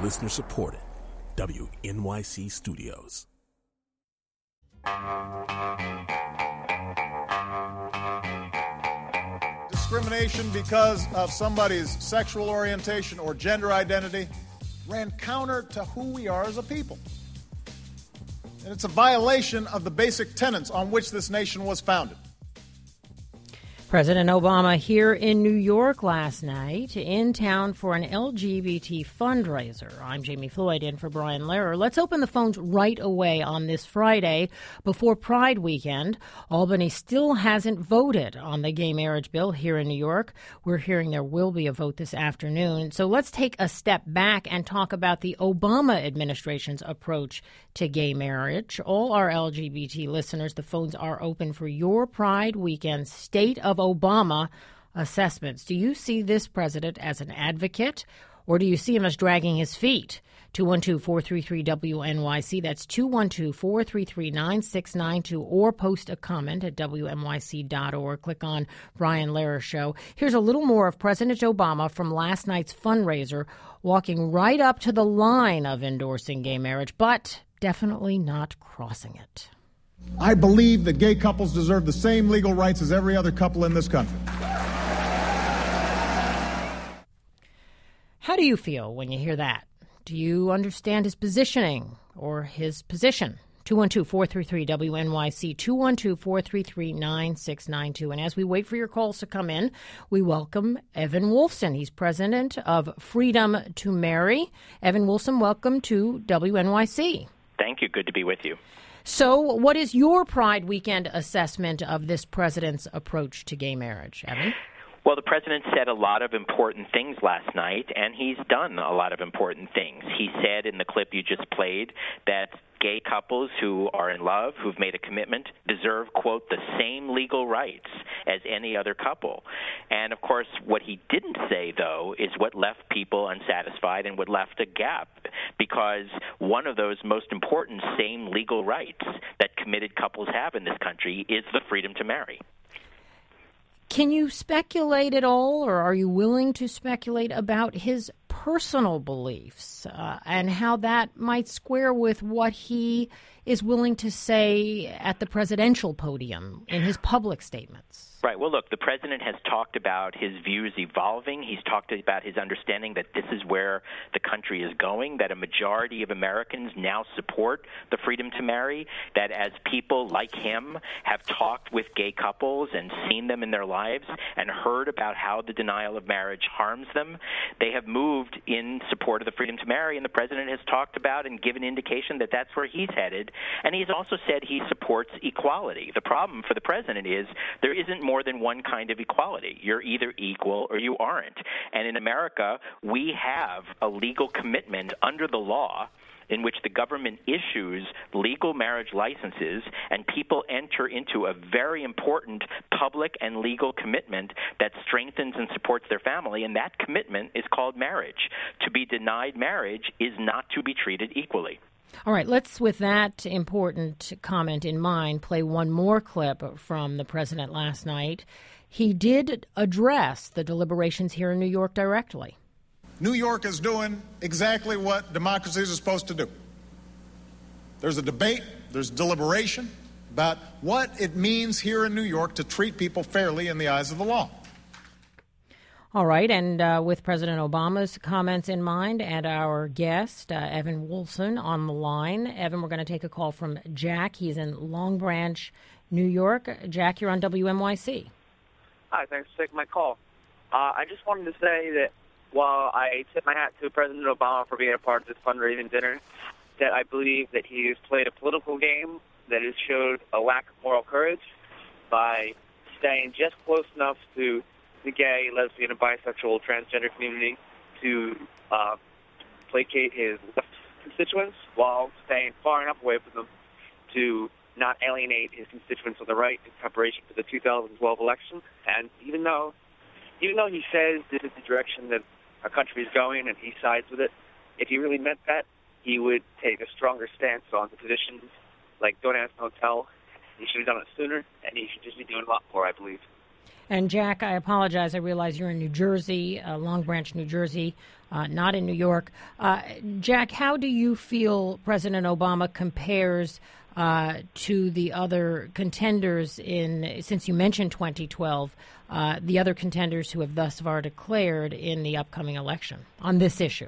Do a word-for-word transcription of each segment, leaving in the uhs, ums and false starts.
Listener supported. W N Y C Studios. Discrimination because of somebody's sexual orientation or gender identity ran counter to who we are as a people. And it's a violation of the basic tenets on which this nation was founded. President Obama here in New York last night, in town for an L G B T fundraiser. I'm Jamie Floyd in for Brian Lehrer. Let's open the phones right away on this Friday before Pride weekend. Albany still hasn't voted on the gay marriage bill here in New York. We're hearing there will be a vote this afternoon. So let's take a step back and talk about the Obama administration's approach to gay marriage. All our L G B T listeners, the phones are open for your Pride weekend State of Obama assessments. Do you see this president as an advocate, or do you see him as dragging his feet? two one two, four three three, W N Y C. That's two one two, four three three, nine six nine two, or post a comment at W N Y C dot org. Click on Brian Lehrer Show. Here's a little more of President Obama from last night's fundraiser, walking right up to the line of endorsing gay marriage, but definitely not crossing it. I believe that gay couples deserve the same legal rights as every other couple in this country. How do you feel when you hear that? Do you understand his positioning or his position? two one two, four three three, W N Y C, two one two, four three three, nine six nine two. And as we wait for your calls to come in, we welcome Evan Wolfson. He's president of Freedom to Marry. Evan Wolfson, welcome to W N Y C. Thank you. Good to be with you. So what is your Pride weekend assessment of this president's approach to gay marriage, Evan? Well, the president said a lot of important things last night, and he's done a lot of important things. He said in the clip you just played that gay couples who are in love, who've made a commitment, deserve, quote, the same legal rights as any other couple. And, of course, what he didn't say, though, is what left people unsatisfied and what left a gap, because one of those most important same legal rights that committed couples have in this country is the freedom to marry. Can you speculate at all, or are you willing to speculate about his personal beliefs uh, and how that might square with what he is willing to say at the presidential podium in his public statements? Right. Well, look, the president has talked about his views evolving. He's talked about his understanding that this is where the country is going, that a majority of Americans now support the freedom to marry, that as people like him have talked with gay couples and seen them in their lives and heard about how the denial of marriage harms them, they have moved in support of the freedom to marry, and the president has talked about and given indication that that's where he's headed. And he's also said he supports equality. The problem for the president is there isn't more than one kind of equality. You're either equal or you aren't. And in America, we have a legal commitment under the law in which the government issues legal marriage licenses and people enter into a very important public and legal commitment that strengthens and supports their family, and that commitment is called marriage. To be denied marriage is not to be treated equally. All right, let's, with that important comment in mind, play one more clip from the president last night. He did address the deliberations here in New York directly. New York is doing exactly what democracies are supposed to do. There's a debate, there's deliberation about what it means here in New York to treat people fairly in the eyes of the law. All right, and uh, with President Obama's comments in mind and our guest, uh, Evan Wolfson, on the line. Evan, we're going to take a call from Jack. He's in Long Branch, New York. Jack, you're on W N Y C. Hi, thanks for taking my call. Uh, I just wanted to say that while I tip my hat to President Obama for being a part of this fundraising dinner, that I believe that he has played a political game that has showed a lack of moral courage by staying just close enough to the gay, lesbian, and bisexual, transgender community to uh, placate his left constituents while staying far enough away from them to not alienate his constituents on the right in preparation for the two thousand twelve election. And even though, even though he says this is the direction that our country is going and he sides with it, if he really meant that, he would take a stronger stance on the positions like Don't Ask, Don't Tell. He should have done it sooner, and he should just be doing a lot more, I believe. And Jack, I apologize. I realize you're in New Jersey, uh, Long Branch, New Jersey, uh, not in New York. Uh, Jack, how do you feel President Obama compares uh, to the other contenders in, since you mentioned twenty twelve, uh, the other contenders who have thus far declared in the upcoming election on this issue?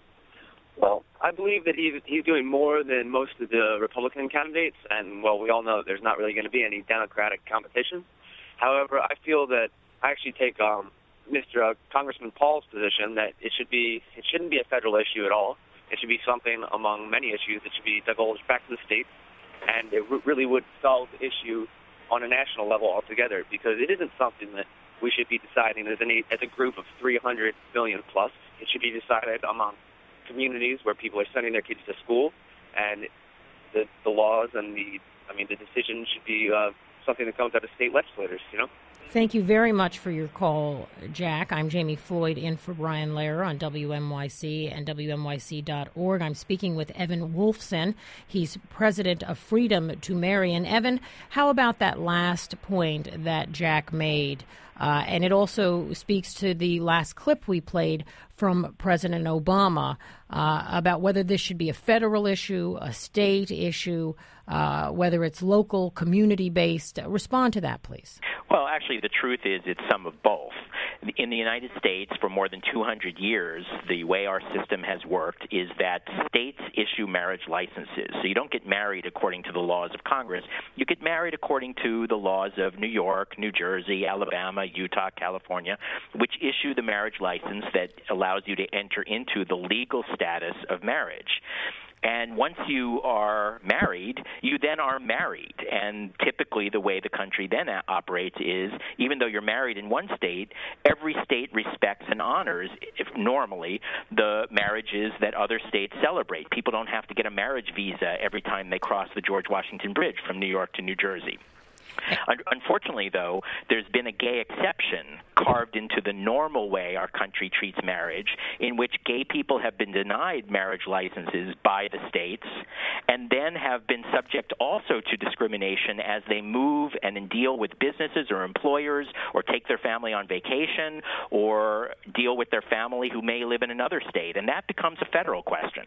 Well, I believe that he's, he's doing more than most of the Republican candidates, and, well, we all know that there's not really going to be any Democratic competition. However, I feel that I actually take um, Mister Uh, Congressman Paul's position that it should be it shouldn't be a federal issue at all. It should be something among many issues that should be divulged back to the states, and it r- really would solve the issue on a national level altogether, because it isn't something that we should be deciding as, an, as a group of three hundred million plus. It should be decided among communities where people are sending their kids to school, and the, the laws and the, I mean, the decision should be uh, something that comes out of state legislators, you know? Thank you very much for your call, Jack. I'm Jamie Floyd in for Brian Lehrer on W M Y C and W M Y C dot org. I'm speaking with Evan Wolfson. He's president of Freedom to Marry. And Evan, how about that last point that Jack made? Uh, and it also speaks to the last clip we played from President Obama uh, about whether this should be a federal issue, a state issue, uh, whether it's local, community-based. Respond to that, please. Well, actually, the truth is it's some of both. In the United States, for more than two hundred years, the way our system has worked is that states issue marriage licenses. So you don't get married according to the laws of Congress. You get married according to the laws of New York, New Jersey, Alabama, Utah, California, which issue the marriage license that allows you to enter into the legal status of marriage. And once you are married, you then are married. And typically the way the country then operates is, even though you're married in one state, every state respects and honors, if normally, the marriages that other states celebrate. People don't have to get a marriage visa every time they cross the George Washington Bridge from New York to New Jersey. Unfortunately, though, there's been a gay exception carved into the normal way our country treats marriage, in which gay people have been denied marriage licenses by the states and then have been subject also to discrimination as they move and deal with businesses or employers or take their family on vacation or deal with their family who may live in another state. And that becomes a federal question.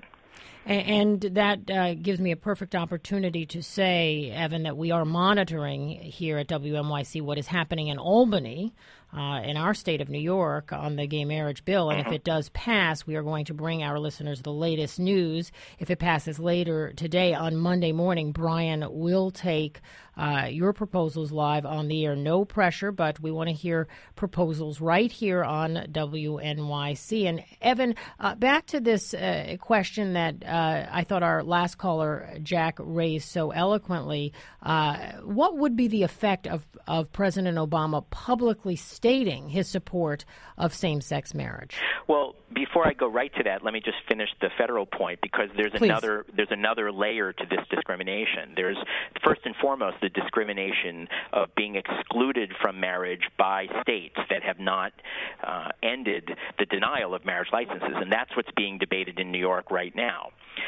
And that uh, gives me a perfect opportunity to say, Evan, that we are monitoring here at W M Y C what is happening in Albany, uh, in our state of New York, on the gay marriage bill. And if it does pass, we are going to bring our listeners the latest news. If it passes later today on Monday morning, Brian will take uh, your proposals live on the air. No pressure, but we want to hear proposals right here on W N Y C. And Evan, uh, back to this uh, question that uh, I thought our last caller, Jack, raised so eloquently. Uh, what would be the effect of, of President Obama publicly stating his support of same-sex marriage? Well, before I go right to that, let me just finish the federal point, because there's Please. another there's another layer to this discrimination. There's first and foremost the discrimination of being excluded from marriage by states that have not uh, ended the denial of marriage licenses, and that's what's being debated in New York right now.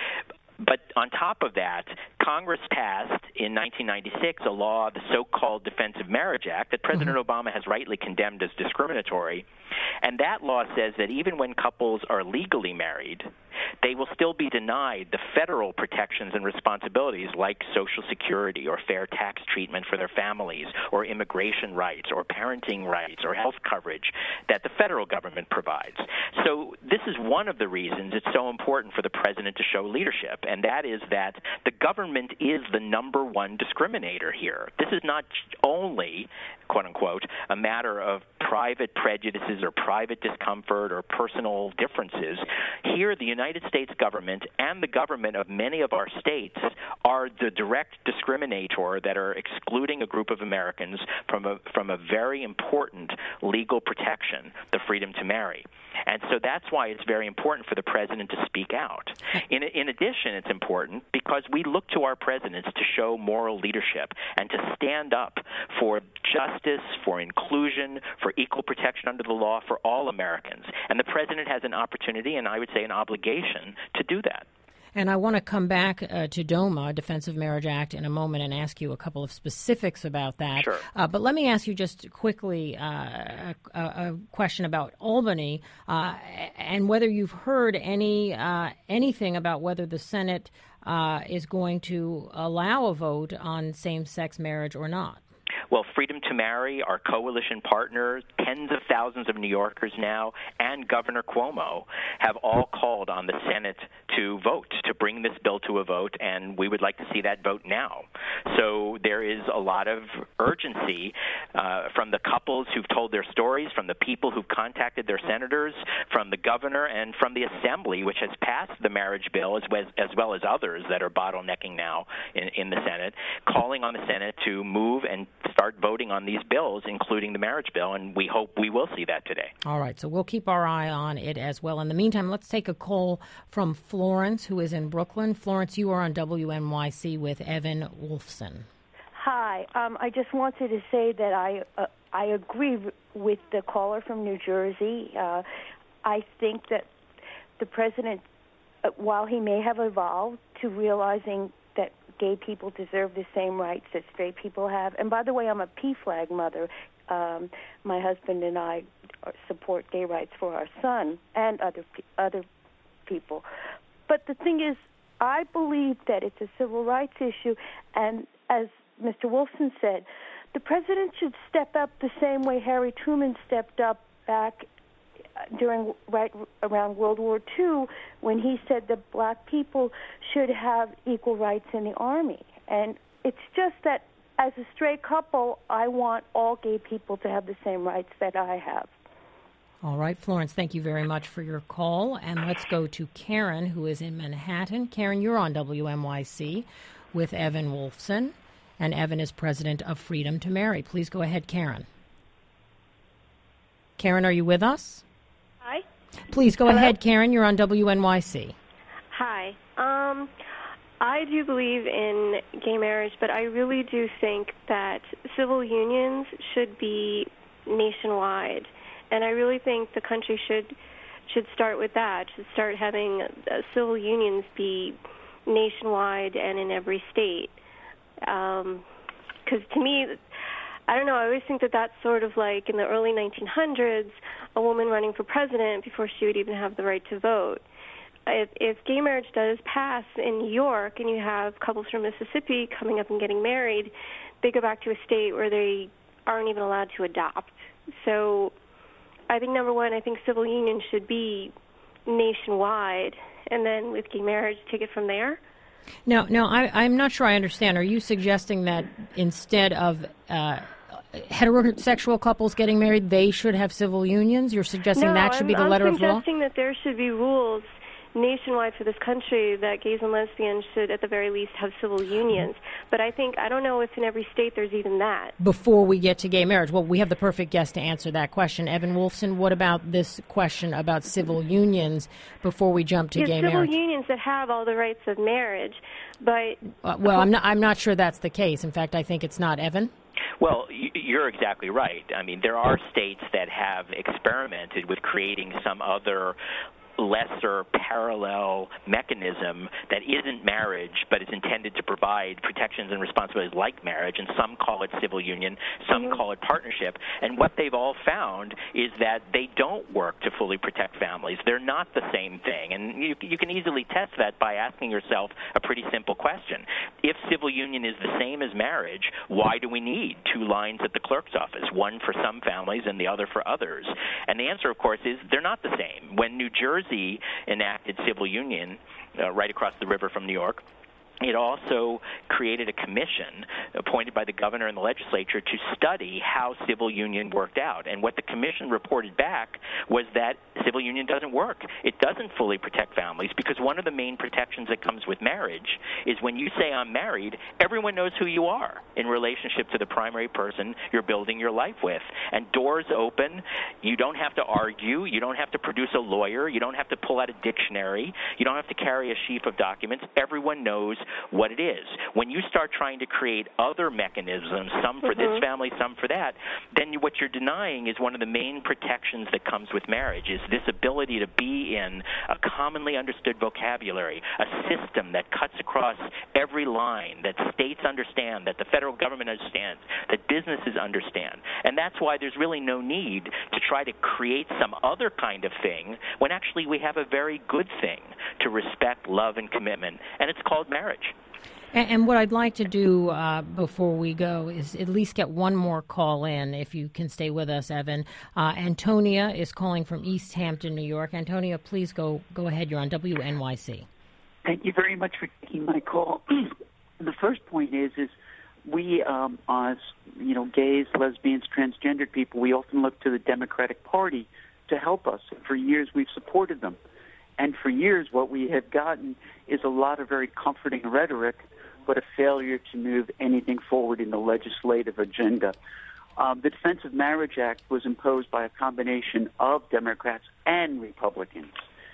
But on top of that, Congress passed in nineteen ninety-six a law, the so-called Defense of Marriage Act, that President mm-hmm. Obama has rightly condemned as discriminatory. And that law says that even when couples are legally married, they will still be denied the federal protections and responsibilities like Social Security or fair tax treatment for their families or immigration rights or parenting rights or health coverage that the federal government provides. So this is one of the reasons it's so important for the president to show leadership, and that is that the government is the number one discriminator here. This is not only, quote-unquote, a matter of private prejudices or private discomfort or personal differences. Here, the United States government and the government of many of our states are the direct discriminator that are excluding a group of Americans from a, from a very important legal protection, the freedom to marry. And so that's why it's very important for the president to speak out. In, in addition, it's important because we look to our presidents to show moral leadership and to stand up for justice, for inclusion, for equal protection under the law for all Americans. And the president has an opportunity, and I would say an obligation, to do that. And I want to come back uh, to DOMA, Defense of Marriage Act, in a moment and ask you a couple of specifics about that. Sure. Uh, but let me ask you just quickly uh, a, a question about Albany uh, and whether you've heard any uh, anything about whether the Senate uh, is going to allow a vote on same-sex marriage or not. Well, Freedom to Marry, our coalition partners, tens of thousands of New Yorkers now, and Governor Cuomo have all called on the Senate to vote, to bring this bill to a vote, and we would like to see that vote now. So there is a lot of urgency uh, from the couples who've told their stories, from the people who've contacted their senators, from the governor, and from the Assembly, which has passed the marriage bill, as well as, as, well as others that are bottlenecking now in, in the Senate, calling on the Senate to move and start voting on these bills, including the marriage bill, and we hope we will see that today. All right, so we'll keep our eye on it as well. In the meantime, let's take a call from Florence, who is in Brooklyn. Florence, you are on W N Y C with Evan Wolfson. Hi. Um, I just wanted to say that I uh, I agree with the caller from New Jersey. Uh, I think that the president, uh, while he may have evolved to realizing that gay people deserve the same rights that straight people have. And by the way, I'm a P FLAG mother. Um, my husband and I support gay rights for our son and other other people. But the thing is, I believe that it's a civil rights issue, and as Mister Wolfson said, the president should step up the same way Harry Truman stepped up back during right around World War Two, when he said that black people should have equal rights in the Army. And it's just that as a straight couple, I want all gay people to have the same rights that I have. All right, Florence, thank you very much for your call. And let's go to Karen, who is in Manhattan. Karen, you're on W M Y C with Evan Wolfson, and Evan is president of Freedom to Marry. Please go ahead, Karen. Karen, are you with us? Hi. Please go Hello? ahead, Karen. You're on W N Y C. Hi. Um, I do believe in gay marriage, but I really do think that civil unions should be nationwide. And I really think the country should should start with that, should start having uh, civil unions be nationwide and in every state. Because um, to me, I don't know, I always think that that's sort of like in the early nineteen hundreds, a woman running for president before she would even have the right to vote. If, if gay marriage does pass in New York and you have couples from Mississippi coming up and getting married, they go back to a state where they aren't even allowed to adopt. So I think, number one, I think civil unions should be nationwide, and then with gay marriage, take it from there. No, no, I, I'm not sure I understand. Are you suggesting that instead of uh, heterosexual couples getting married, they should have civil unions? You're suggesting no, that should I'm, be the letter I'm of law? I'm suggesting that there should be rules nationwide for this country that gays and lesbians should, at the very least, have civil unions. But I think, I don't know if in every state there's even that. Before we get to gay marriage, well, we have the perfect guest to answer that question. Evan Wolfson, what about this question about civil unions before we jump to There's gay civil marriage? Civil unions that have all the rights of marriage, but... Uh, well, I'm not, I'm not sure that's the case. In fact, I think it's not. Evan? Well, you're exactly right. I mean, there are states that have experimented with creating some other lesser parallel mechanism that isn't marriage but is intended to provide protections and responsibilities like marriage, and some call it civil union, some mm-hmm. call it partnership. And what they've all found is that they don't work to fully protect families. They're not the same thing. And you, you can easily test that by asking yourself a pretty simple question. If civil union is the same as marriage, why do we need two lines at the clerk's office, one for some families and the other for others? And the answer, of course, is they're not the same. When New Jersey enacted civil union uh, right across the river from New York, it also created a commission appointed by the governor and the legislature to study how civil union worked out. And what the commission reported back was that civil union doesn't work. It doesn't fully protect families, because one of the main protections that comes with marriage is when you say I'm married, everyone knows who you are in relationship to the primary person you're building your life with. And doors open. You don't have to argue. You don't have to produce a lawyer. You don't have to pull out a dictionary. You don't have to carry a sheaf of documents. Everyone knows what it is. When you start trying to create other mechanisms, some for mm-hmm. this family, some for that, then what you're denying is one of the main protections that comes with marriage, is this ability to be in a commonly understood vocabulary, a system that cuts across every line, that states understand, that the federal government understands, that businesses understand. And that's why there's really no need to try to create some other kind of thing when actually we have a very good thing to respect, love, and commitment, and it's called marriage. And, and what I'd like to do uh, before we go is at least get one more call in, if you can stay with us, Evan. Uh, Antonia is calling from East Hampton, New York. Antonia, please go go ahead. You're on W N Y C. Thank you very much for taking my call. The first point is, is we, um, as you know, gays, lesbians, transgendered people, we often look to the Democratic Party to help us. For years, we've supported them. And for years, what we have gotten is a lot of very comforting rhetoric, but a failure to move anything forward in the legislative agenda. Um, the Defense of Marriage Act was imposed by a combination of Democrats and Republicans.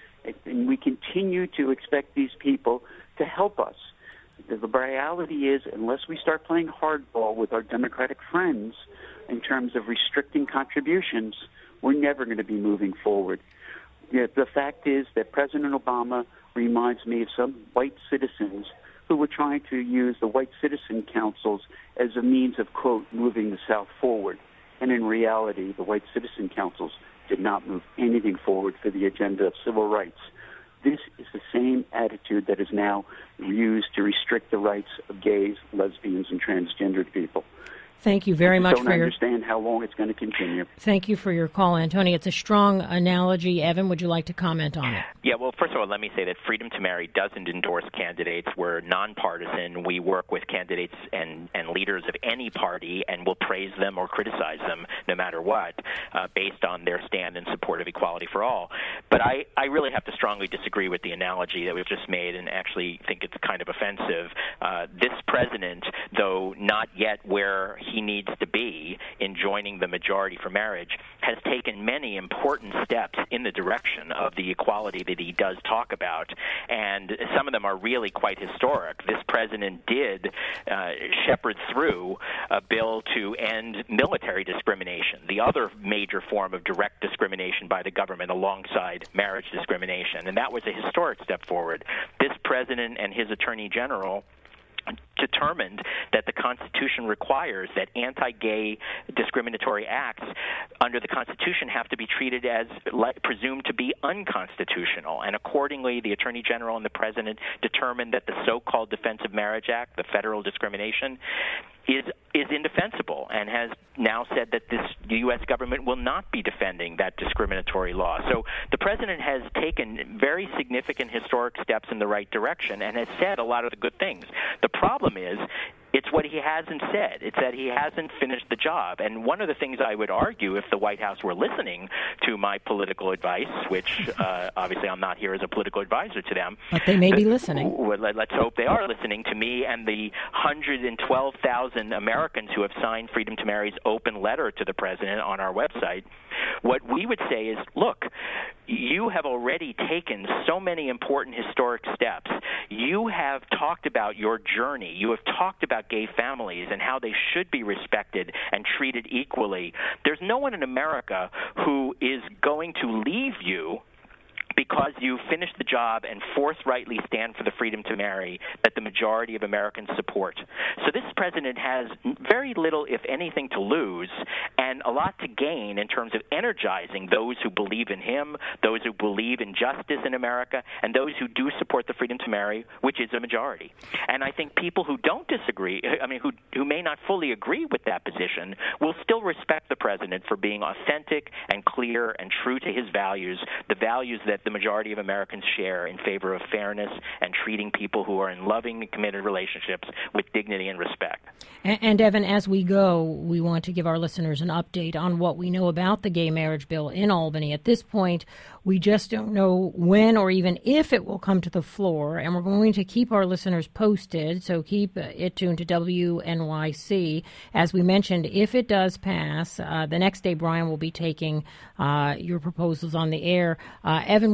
And we continue to expect these people to help us. The reality is, unless we start playing hardball with our Democratic friends in terms of restricting contributions, we're never going to be moving forward. Yeah, the fact is that President Obama reminds me of some white citizens who were trying to use the white citizen councils as a means of, quote, moving the South forward. And in reality, the white citizen councils did not move anything forward for the agenda of civil rights. This is the same attitude that is now used to restrict the rights of gays, lesbians, and transgendered people. Thank you very much for your... I don't understand how long it's going to continue. Thank you for your call, Antonia. It's a strong analogy. Evan, would you like to comment on it? Yeah, well, first of all, let me say that Freedom to Marry doesn't endorse candidates. We're nonpartisan. We work with candidates and, and leaders of any party, and we'll praise them or criticize them no matter what, uh, based on their stand in support of equality for all. But I, I really have to strongly disagree with the analogy that we've just made and actually think it's kind of offensive. Uh, this president, though not yet where he needs to be in joining the majority for marriage, has taken many important steps in the direction of the equality that he does talk about, and some of them are really quite historic. This president did uh, shepherd through a bill to end military discrimination, the other major form of direct discrimination by the government alongside marriage discrimination, and that was a historic step forward. This president and his attorney general determined that the Constitution requires that anti-gay discriminatory acts under the Constitution have to be treated as presumed to be unconstitutional. And accordingly, the Attorney General and the President determined that the so-called Defense of Marriage Act, the federal discrimination, is is indefensible, and has now said that this the U S government will not be defending that discriminatory law. So the president has taken very significant historic steps in the right direction and has said a lot of the good things. The problem is it's what he hasn't said. It's that he hasn't finished the job. And one of the things I would argue, if the White House were listening to my political advice, which uh, obviously I'm not here as a political advisor to them. But they may be listening. Let's hope they are listening to me and the one hundred twelve thousand Americans who have signed Freedom to Marry's open letter to the president on our website. What we would say is, look, you have already taken so many important historic steps. You have talked about your journey. You have talked about gay families and how they should be respected and treated equally. There's no one in America who is going to leave you because you finished the job and forthrightly stand for the freedom to marry that the majority of Americans support. So this president has very little, if anything, to lose and a lot to gain in terms of energizing those who believe in him, those who believe in justice in America, and those who do support the freedom to marry, which is a majority. And I think people who don't disagree, I mean, who, who may not fully agree with that position, will still respect the president for being authentic and clear and true to his values, the values that the majority of Americans share in favor of fairness and treating people who are in loving and committed relationships with dignity and respect. And, and Evan, as we go, we want to give our listeners an update on what we know about the gay marriage bill in Albany. At this point, we just don't know when or even if it will come to the floor, and we're going to keep our listeners posted, so keep it tuned to W N Y C. As we mentioned, if it does pass, uh, the next day Brian will be taking uh, your proposals on the air. Uh, Evan will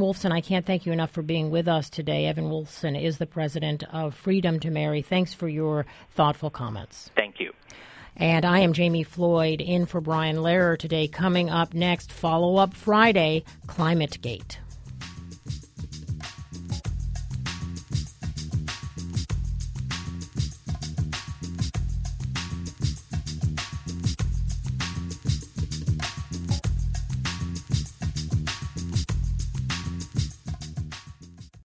Wolfson, I can't thank you enough for being with us today. Evan Wolfson is the president of Freedom to Marry. Thanks for your thoughtful comments. Thank you. And I am Jamie Floyd in for Brian Lehrer today. Coming up next, Follow Up Friday, Climate Gate.